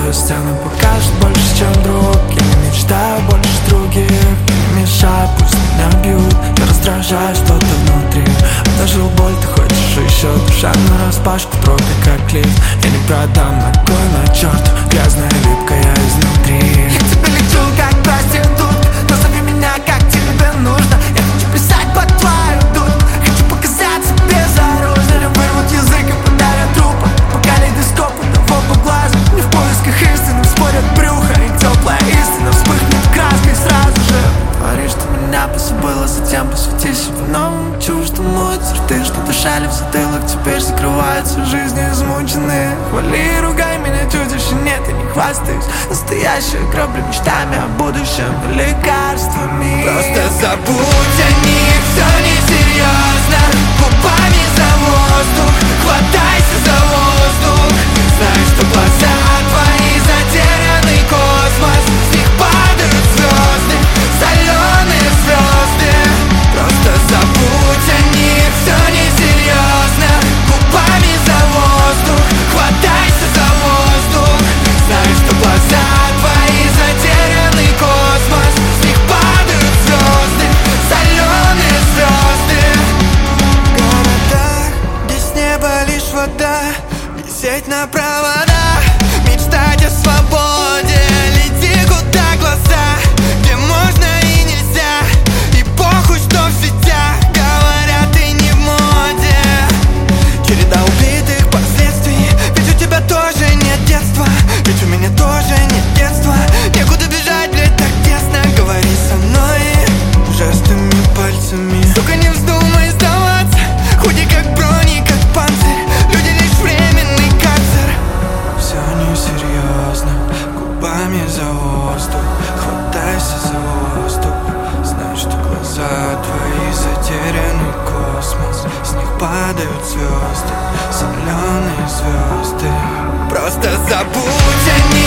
Твою сцену покажет больше, чем друг. Я не мечтаю больше других. Не мешай, пусть меня бьют. Я раздражаю что-то внутри. Обнажил боль, ты хочешь еще. Душа нараспашку, тропе как лифт. Я не продам ногой на черту. Грязная липкая изнутри. Я к тебе лечу, как проститутка. Назови меня, как тебе нужно. Я хочу писать под твою дудь. Хочу показаться безоружным. Вырвут язык и подарят трупа. По калейдоскопу того по глазу. Не в поисках истины, спорят брюхо. И теплая истина вспыхнет краской сразу же. Говоришь, что меня позабыла, затем посвяти себя новому чуждому. Черты, что дышали в затылок, теперь закрываются жизни измученные. Хвали и ругай меня, чудище, нет, я не хвастаюсь. Настоящая гробля мечтами о будущем, лекарствами. Просто забудь о них, все несерьезно. Губами за воздух, хватайся за воздух. Знаешь, что глаза твои затерянный космос. С них падают звезды, соленые звезды. Просто забудь о них, все несерьезно. Губами за воздух, хватайся за воздух. Знаешь, что глаза твои затерянный космос. С них падают звезды, соленые звезды. В городах, где с неба лишь вода, висеть на проводах, мечтать о свободе. Лети, куда глаза, где можно и нельзя. И похуй, что в сетях говорят, ты не в моде. Череда убитых последствий. Ведь у тебя тоже нет детства. Ведь у меня тоже нет детства. Некуда бежать, блядь, так тесно. Говори со мной жестами, пальцами. Сука, не вздумай сдаваться. Худи как брони, как панцирь. Люди лишь временный карцер. Все несерьезно. Губами за воздух. Хватайся за воздух. Знаешь, что глаза твои затерянный космос. С них падают звезды, соленые звезды. Просто забудь о них.